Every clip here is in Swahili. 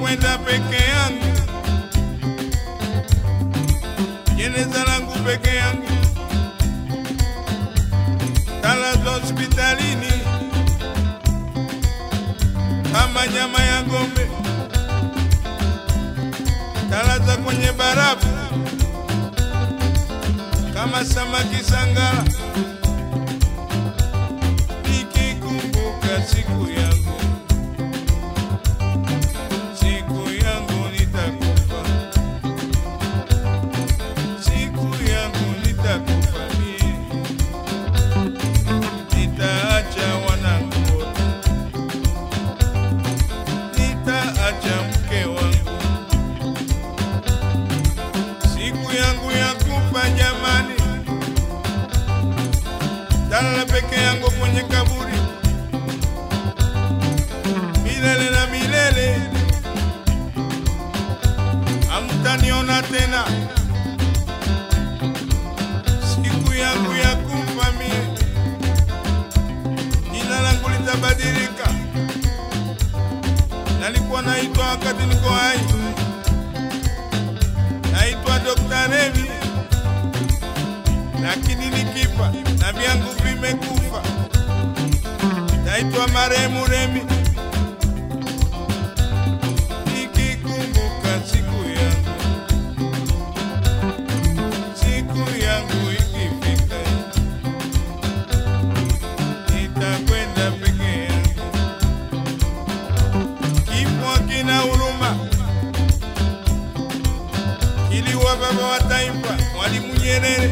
nitakwenda peke yangu, jeneza langu peke yangu, talazwa hospitalini kama nyama ya ng'ombe, talazwa kwenye barafu kama samaki sangala. Nikikumbuka siku yangu, siku yangu nitakufa, siku yangu nitakufa mie, nitaacha wanangu wote, nitaacha mke wangu, siku yangu ya kufa jamani, talala peke yangu kwenye kaburi milele na milele, hamtaniona tena. Siku yangu ya kufa mie, jina langu litabadilika. Nalikuwa naitwa wakati niko hai, naitwa Dr. Remi, lakini nikifa na vyangu vimekufa, naitwa marehemu Remi. Nikikumbuka siku yangu, siku yangu ikifika, nitakwenda peke yangu. Kifo kina huruma, kiliua baba wa taifa Mwalimu Nyerere.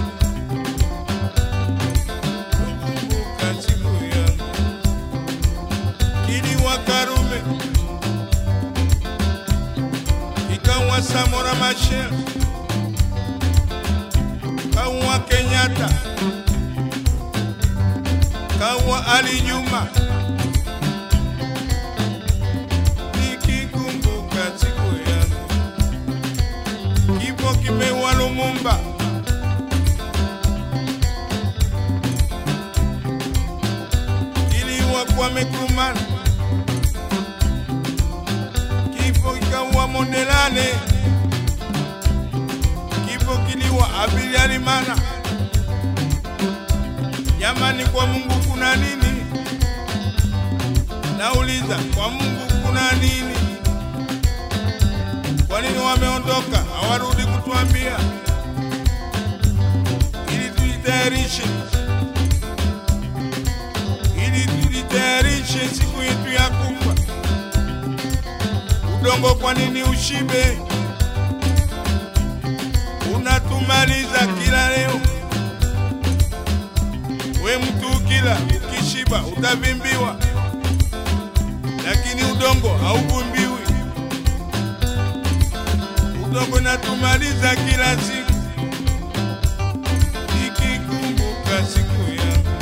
Kumbuka siku yangu, kiliua Karume, ikaua Samora Machel, kaua Kenyatta, kaua Ali Juma. Nikikumbuka siku yangu, kifo kimeua Lumumba, kiliua Kwame Nkrumah, kifo kikaua Mondelane, kifo kiliua Abili Alimana. Jamani, kwa Mungu kuna nini? Nauliza, kwa Mungu kuna nini? Kwa nini wameondoka hawarudi kutuambia ili tujitayarishe, ili tujitayarishe siku yetu ya kufa? Udongo kwa nini ushibe? Unatumaliza kila leo. We mtu kila ukishiba utavimbiwa, lakini udongo hauvimbiwi. Udongo natumaliza kila siku. Nikikumbuka siku yangu,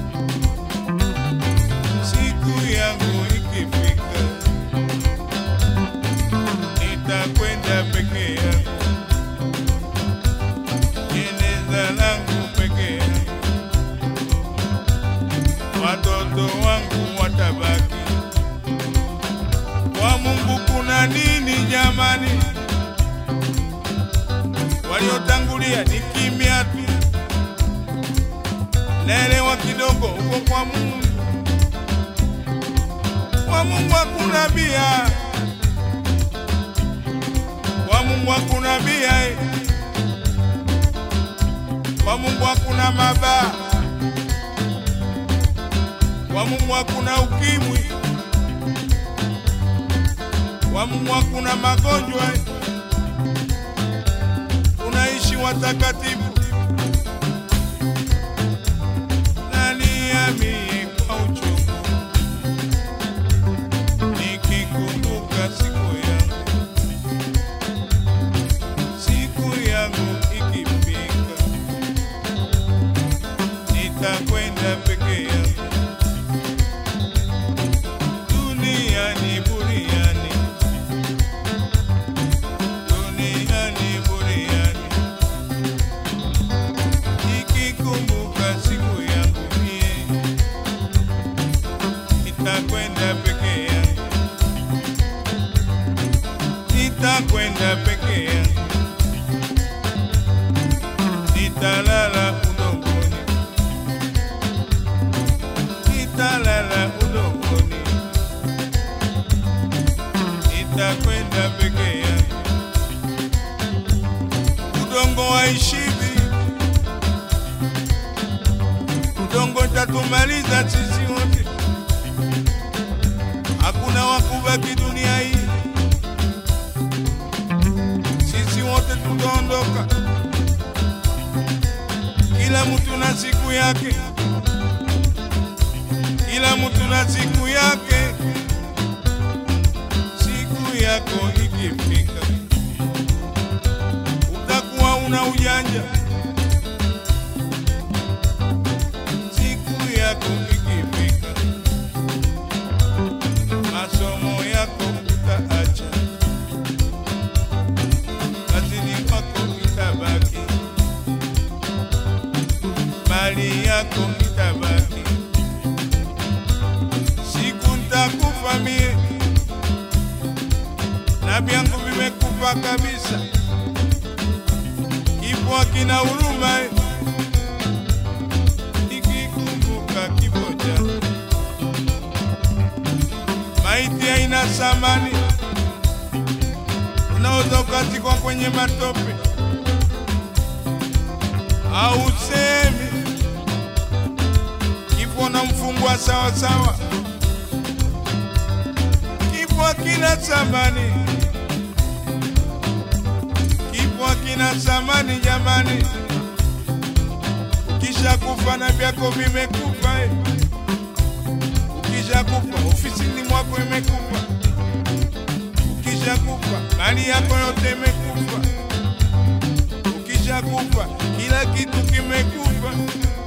siku yangu ikifika, nitakwenda peke yangu, jeneza langu peke yangu, watoto wangu watabaki. Kwa Mungu kuna nini jamani? Waliotangulia ni kimya tu, naelewa kidogo huko kwa Mungu. Kwa Mungu hakuna bia, kwa Mungu hakuna bia, kwa Mungu hakuna mabaa, kwa Mungu hakuna ukimwi, kwa Mungu hakuna magonjwa. Tunaishi watakatifu. Nani amie kwa uchungu, nikikumbuka siku yangu, siku yangu ikifika, nitakwenda peke yangu. Duniani buriani, duniani buriani, nikikumbuka siku yangu mie, utalala udongoni, nitakwenda peke yangu. Udongo haishibi, udongo tatumaliza sisi wote, hakuna wakubaki dunia hii, sisi wote tutaondoka. Kila mtu na siku yake, kila mtu na siku yake. Siku yako ikifika, utakuwa una ujanja. Siku yako ikifika, masomo yako utaacha, kazini kwako itabaki, mali yako itabaki. Siku nitakufa mie, na vyangu vimekufa kabisa. Kifo hakina huruma, nikikumbuka kifo changu. Maiti haina thamani, unaweza ukazikwa kwenye matope au usemi. Kifo na mfungwa sawa sawa, kifo hakina thamani, kifo hakina thamani jamani. Ukisha kufa na vyako vimekufa, ukisha kufa ofisini mwako imekufa, ukisha kufa mali yako yote imekufa, ukisha kufa kila kitu kimekufa.